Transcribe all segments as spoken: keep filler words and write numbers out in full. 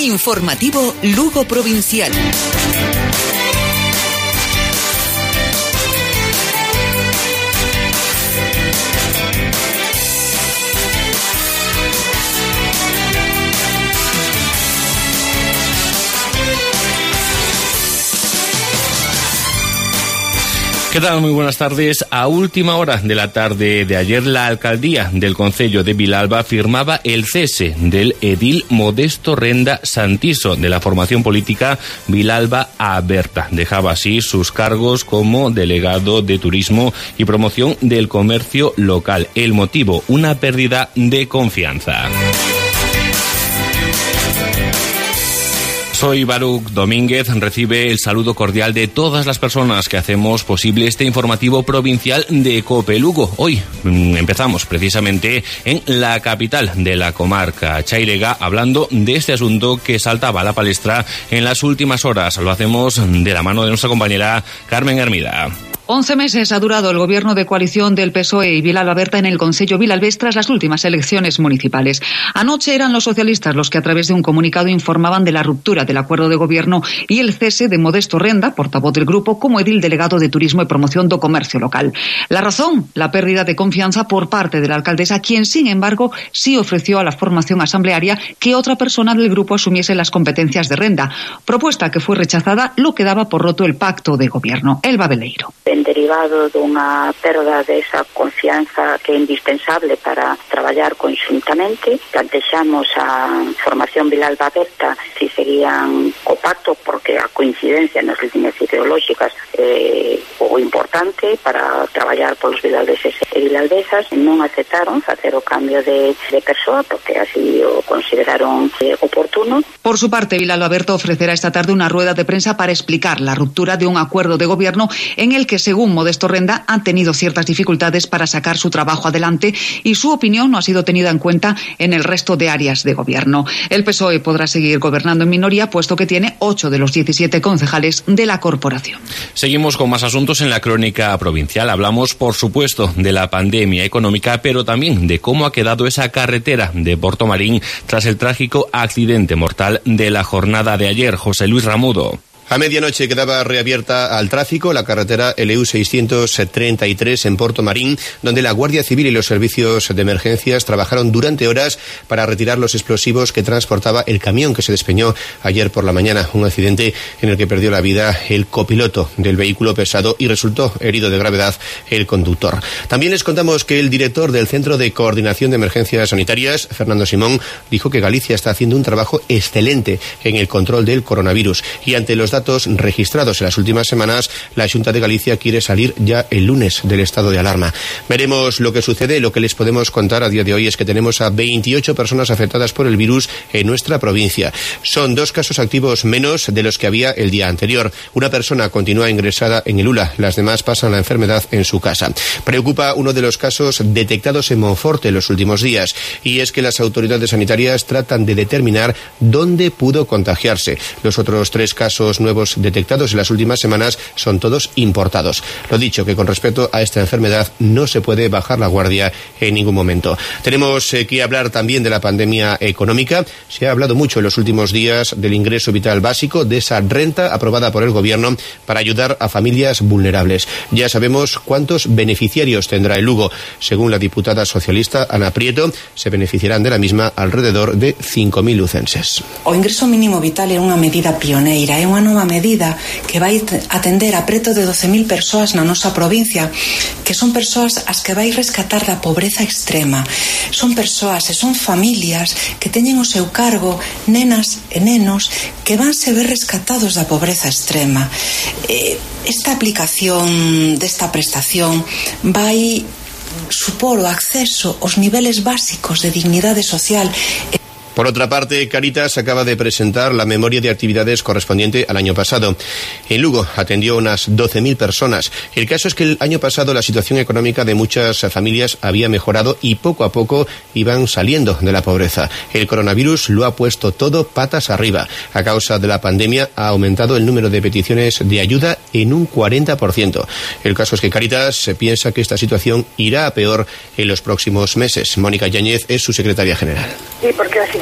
Informativo Lugo Provincial. ¿Qué tal? Muy buenas tardes. A última hora de la tarde de ayer, la alcaldía del concello de Vilalba firmaba el cese del edil Modesto Renda Santiso de la formación política Vilalba Aberta. Dejaba así sus cargos como delegado de turismo y promoción del comercio local. El motivo, una pérdida de confianza. Soy Baruch Domínguez, recibe el saludo cordial de todas las personas que hacemos posible este informativo provincial de COPE Lugo. Hoy mmm, empezamos precisamente en la capital de la comarca chairega, hablando de este asunto que saltaba a la palestra en las últimas horas. Lo hacemos de la mano de nuestra compañera Carmen Hermida. Once meses ha durado el gobierno de coalición del P S O E y Vilalba Aberta en el concello vilalbés tras las últimas elecciones municipales. Anoche eran los socialistas los que a través de un comunicado informaban de la ruptura del acuerdo de gobierno y el cese de Modesto Renda, portavoz del grupo, como edil delegado de Turismo y Promoción do Comercio Local. La razón, la pérdida de confianza por parte de la alcaldesa, quien sin embargo sí ofreció a la formación asamblearia que otra persona del grupo asumiese las competencias de Renda, propuesta que fue rechazada, lo que daba por roto el pacto de gobierno. Elba Beleiro. Derivado dunha perda desa confianza que é indispensable para traballar conxuntamente, plantexamos a formación Vilalba Aberta si seguían o pacto, porque a coincidencia nas líneas ideolóxicas é o importante para traballar polos vilalbeses e vilalbesas. Non aceptaron facer o cambio de, de persoa porque así o consideraron eh, oportuno. Por su parte, Vilalba Aberta ofrecerá esta tarde una rueda de prensa para explicar la ruptura de un acuerdo de gobierno en el que, según Modesto Renda, han tenido ciertas dificultades para sacar su trabajo adelante y su opinión no ha sido tenida en cuenta en el resto de áreas de gobierno. El P S O E podrá seguir gobernando en minoría, puesto que tiene ocho de los diecisiete concejales de la corporación. Seguimos con más asuntos en la crónica provincial. Hablamos, por supuesto, de la pandemia económica, pero también de cómo ha quedado esa carretera de Portomarín tras el trágico accidente mortal de la jornada de ayer. José Luis Ramudo. A medianoche quedaba reabierta al tráfico la carretera L U seiscientos treinta y tres en Portomarín, donde la Guardia Civil y los servicios de emergencias trabajaron durante horas para retirar los explosivos que transportaba el camión que se despeñó ayer por la mañana. Un accidente en el que perdió la vida el copiloto del vehículo pesado y resultó herido de gravedad el conductor. También les contamos que el director del Centro de Coordinación de Emergencias Sanitarias, Fernando Simón, dijo que Galicia está haciendo un trabajo excelente en el control del coronavirus y ante los datos registrados en las últimas semanas, la Xunta de Galicia quiere salir ya el lunes del estado de alarma. Veremos lo que sucede. Lo que les podemos contar a día de hoy es que tenemos a veintiocho personas afectadas por el virus en nuestra provincia. Son dos casos activos menos de los que había el día anterior. Una persona continúa ingresada en el U L A, las demás pasan la enfermedad en su casa. Preocupa uno de los casos detectados en Monforte en los últimos días, y es que las autoridades sanitarias tratan de determinar dónde pudo contagiarse. Los otros tres casos nuevos detectados en las últimas semanas son todos importados. Lo dicho, que con respecto a esta enfermedad no se puede bajar la guardia en ningún momento. Tenemos eh, que hablar también de la pandemia económica. Se ha hablado mucho en los últimos días del ingreso vital básico, de esa renta aprobada por el gobierno para ayudar a familias vulnerables. Ya sabemos cuántos beneficiarios tendrá el Lugo. Según la diputada socialista Ana Prieto, se beneficiarán de la misma alrededor de cinco mil lucenses. O ingreso mínimo vital é unha medida pioneira, é unha nova medida que vai atender a preto de doce mil persoas na nosa provincia, que son persoas as que vai rescatar da pobreza extrema. Son persoas e son familias que teñen o seu cargo nenas e nenos que van se ver rescatados da pobreza extrema. Esta aplicación desta prestación vai supor o acceso aos niveles básicos de dignidade social. Por otra parte, Cáritas acaba de presentar la memoria de actividades correspondiente al año pasado. En Lugo atendió unas doce mil personas. El caso es que el año pasado la situación económica de muchas familias había mejorado y poco a poco iban saliendo de la pobreza. El coronavirus lo ha puesto todo patas arriba. A causa de la pandemia ha aumentado el número de peticiones de ayuda en un cuarenta por ciento. El caso es que Cáritas piensa que esta situación irá a peor en los próximos meses. Mónica Yáñez es su secretaria general. Sí, porque la situación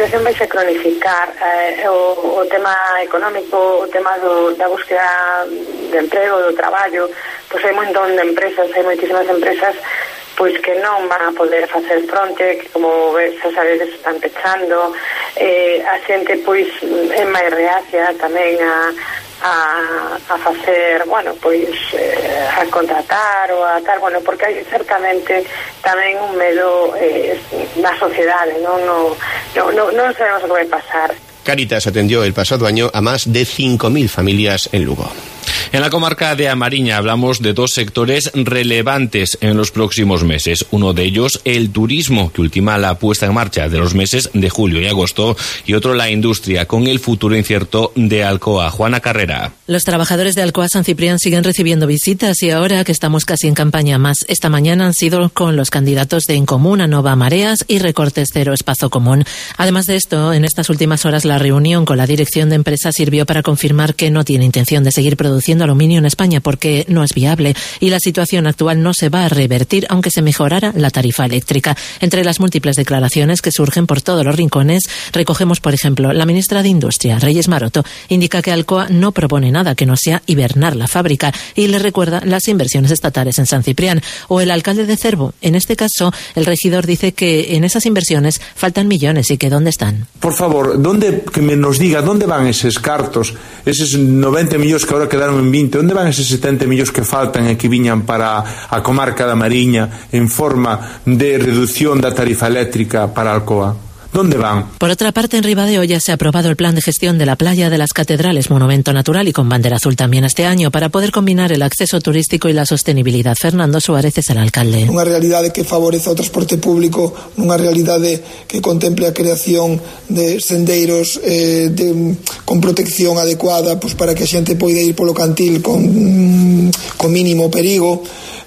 situación vai se cronificar. Eh, o, o tema económico, o tema do, da búsqueda de emprego, do traballo, pois hai un montón de empresas, hai moitísimas empresas pois que non van a poder facer fronte, que como ves, xa sabedes, están pechando. Eh, a xente pois é máis reacia tamén a a, a facer, bueno, pois eh, a contratar ou a tal, bueno, porque hai certamente tamén un medo eh, na sociedade, non no, no, no, non sabemos o que vai pasar. Cáritas atendió el pasado año a más de cinco mil familias en Lugo. En la comarca de A Mariña hablamos de dos sectores relevantes en los próximos meses. Uno de ellos, el turismo, que ultima la puesta en marcha de los meses de julio y agosto, y otro, la industria, con el futuro incierto de Alcoa. Juana Carrera. Los trabajadores de Alcoa San Ciprián siguen recibiendo visitas y ahora que estamos casi en campaña más, esta mañana han sido con los candidatos de En Común, Anova Mareas y Recortes Cero Espacio Común. Además de esto, en estas últimas horas la reunión con la dirección de empresa sirvió para confirmar que no tiene intención de seguir produciendo aluminio en España porque no es viable y la situación actual no se va a revertir aunque se mejorara la tarifa eléctrica. Entre las múltiples declaraciones que surgen por todos los rincones, recogemos, por ejemplo, la ministra de Industria, Reyes Maroto, indica que Alcoa no propone nada que no sea hibernar la fábrica y le recuerda las inversiones estatales en San Ciprián. O el alcalde de Cervo, en este caso, el regidor dice que en esas inversiones faltan millones y que ¿dónde están? Por favor, ¿dónde, que me nos diga dónde van esos cartos, esos noventa millóns que ahora quedaron en vinte, onde van eses setenta millóns que faltan e que viñan para a comarca da Mariña en forma de reducción da tarifa eléctrica para Alcoa? ¿Dónde van? Por otra parte, en Ribadeolla se ha aprobado el plan de gestión de la playa de las Catedrales, monumento natural y con bandera azul también este año, para poder combinar el acceso turístico y la sostenibilidad. Fernando Suárez es el alcalde. Unha realidade que favoreza o transporte público, unha realidade que contemple a creación de sendeiros eh, de, con protección adecuada, pues, para que a xente poida ir polo cantil con, con mínimo perigo,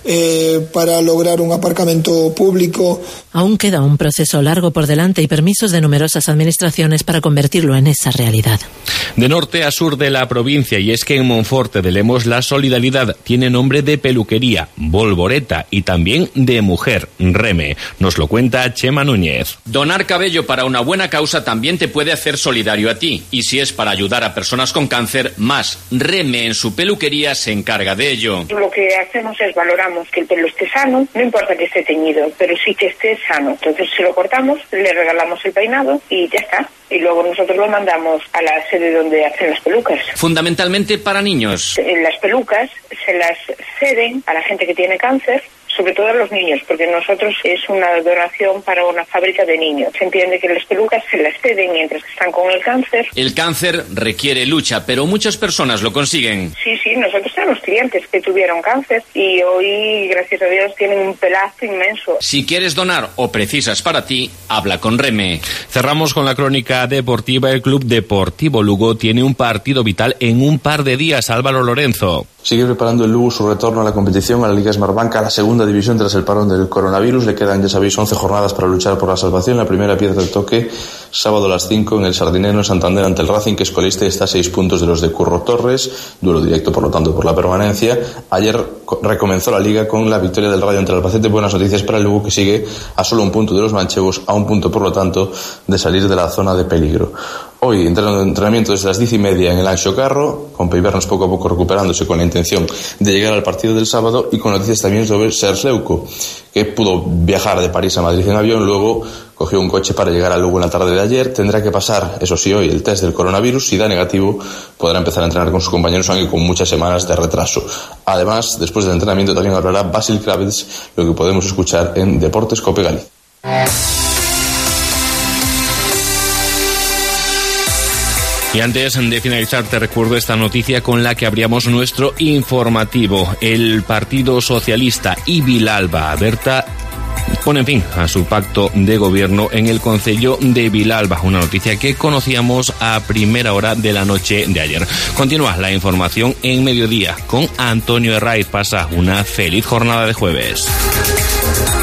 eh, para lograr un aparcamento público. Aún queda un proceso largo por delante y permisos de numerosas administraciones para convertirlo en esa realidad. De norte a sur de la provincia, y es que en Monforte de Lemos la solidaridad tiene nombre de peluquería, Volvoreta, y también de mujer, Reme. Nos lo cuenta Chema Núñez. Donar cabello para una buena causa también te puede hacer solidario a ti, y si es para ayudar a personas con cáncer, más. Reme en su peluquería se encarga de ello. Lo que hacemos es valoramos que el pelo esté sano, no importa que esté teñido, pero sí que esté sano. Entonces, si lo cortamos, le regalamos el peinado y ya está. Y luego nosotros lo mandamos a la sede donde hacen las pelucas. Fundamentalmente para niños. Las pelucas se las ceden a la gente que tiene cáncer, sobre todo a los niños, porque nosotros es una donación para una fábrica de niños. Se entiende que las pelucas se las ceden mientras están con el cáncer. El cáncer requiere lucha, pero muchas personas lo consiguen. Sí, sí, nosotros tenemos clientes que tuvieron cáncer y hoy, gracias a Dios, tienen un pelazo inmenso. Si quieres donar o precisas para ti, habla con Reme. Cerramos con la crónica deportiva. El Club Deportivo Lugo tiene un partido vital en un par de días. Álvaro Lorenzo. Sigue preparando el Lugo su retorno a la competición, a la Liga Smartbank, a la segunda división tras el parón del coronavirus. Le quedan, ya sabéis, once jornadas para luchar por la salvación. La primera piedra del toque, sábado a las cinco en el Sardinero en Santander ante el Racing, que es colista y está a seis puntos de los de Curro Torres. Duelo directo, por lo tanto, por la permanencia. Ayer recomenzó la Liga con la victoria del Rayo ante el Albacete. Buenas noticias para el Lugo, que sigue a solo un punto de los manchegos, a un punto, por lo tanto, de salir de la zona de peligro. Hoy, entrenamiento desde las diez y media en el Anxo Carro, con Peibernos poco a poco recuperándose con la intención de llegar al partido del sábado, y con noticias también sobre Serge Leuco, que pudo viajar de París a Madrid en avión, luego cogió un coche para llegar a Lugo en la tarde de ayer. Tendrá que pasar, eso sí, hoy el test del coronavirus. Si da negativo, podrá empezar a entrenar con sus compañeros, aunque con muchas semanas de retraso. Además, después del entrenamiento también hablará Basil Kravitz, lo que podemos escuchar en Deportes Cope Galicia. Y antes de finalizar, te recuerdo esta noticia con la que abríamos nuestro informativo. El Partido Socialista y Vilalba Berta ponen fin a su pacto de gobierno en el concello de Vilalba, una noticia que conocíamos a primera hora de la noche de ayer. Continúa la información en mediodía con Antonio Herraiz. Pasa una feliz jornada de jueves.